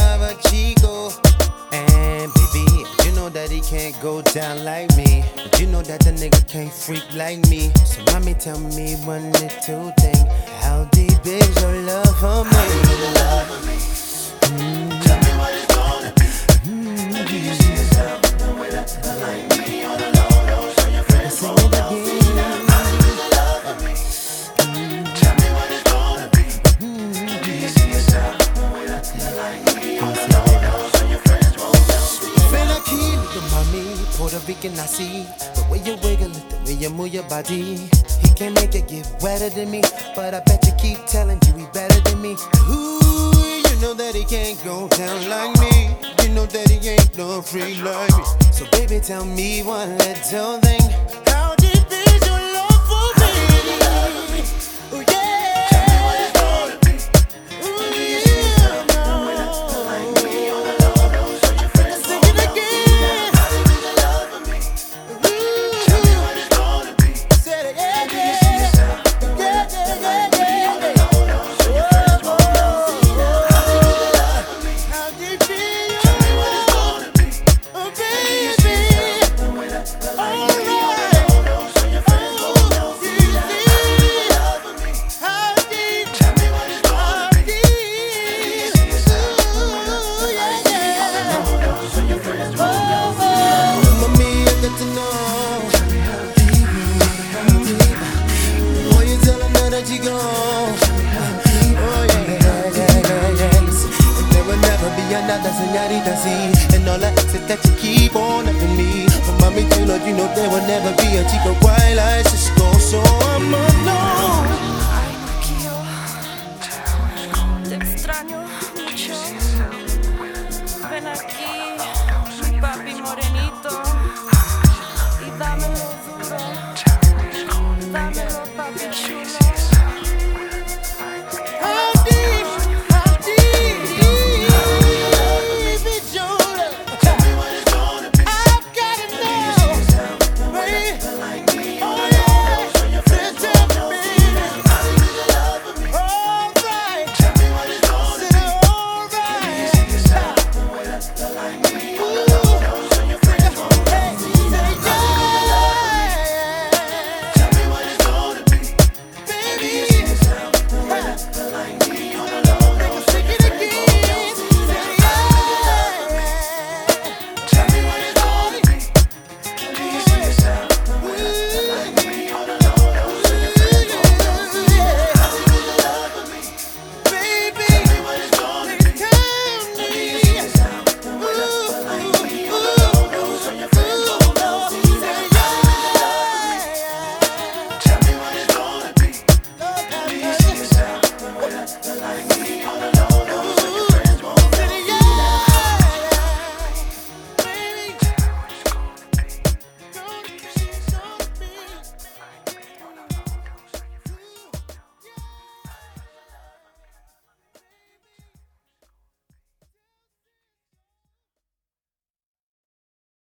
love a chico. And baby, you know that he can't go down like me. But you know that the nigga can't freak like me. So mommy, tell me one little thing. How deep is your love for me? How deep is your love for me? Tell me what it's gonna be. And do you see yourself with a like me on the low low? So your friends won't know. How deep is your love for me? Tell me what it's gonna be. And do you see yourself with a like me on the low low? So your friends won't know. Feel key, look mommy, Puerto Rican I see. The way you wiggle it, the way you move your body. He can make it get wetter than me, but I bet you keep telling you he better than me. Ooh, you know that he can't go down like me. You know that he ain't no freak like me. So baby, tell me one little thing. How deep is your love for me? Ooh, yeah. Tell me what it's gonna be. Ooh, And do you see yourself with a like me on the low low? So your friends won't know. How deep is your love for me? Tell me what it's gonna be. And do you see yourself with a like me on the low low? So your friends won't know. How deep is your love for me? how deep is Tell me what it's gonna be. oh, And do you baby. see yourself with a like me on the low low? So your friends won't know. How deep is your love for me? How deep, Tell me what it's gonna how be. deep. And do you see yourself Ooh, like me on the yeah. low low? So your friends won't know. Mommy, I got to know. Tell me how deep, how deep. Boy, you tell her that you go. Oh yeah. Listen, there will never be another señorita así. And all I ask is that you keep on loving me. But mommy, you know there will never be a chico quite like Cisco. So I'ma know.